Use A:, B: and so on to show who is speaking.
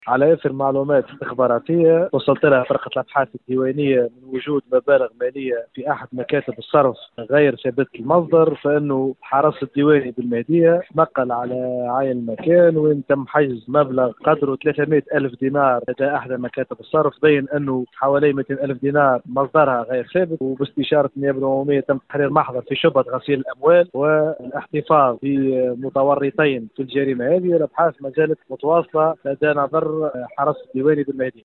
A: على اثر معلومات استخباراتيه وصلت لها فرقه الابحاث الديوانيه من وجود مبالغ ماليه في احد مكاتب الصرف غير ثابته المصدر، فانه الحرس الديواني بالمهديه نقل على عين المكان وين تم حجز مبلغ قدره 300 الف دينار لدى احد مكاتب الصرف. بين انه حوالي 200 الف دينار مصدرها غير ثابت، وباستشاره النيابه العموميه تم تحرير محضر في شبهه غسيل الاموال والاحتفاظ بمتورطين في الجريمه هذه. الابحاث ما زالت متواصله لدى نظر حرس الديواني بالمهدي.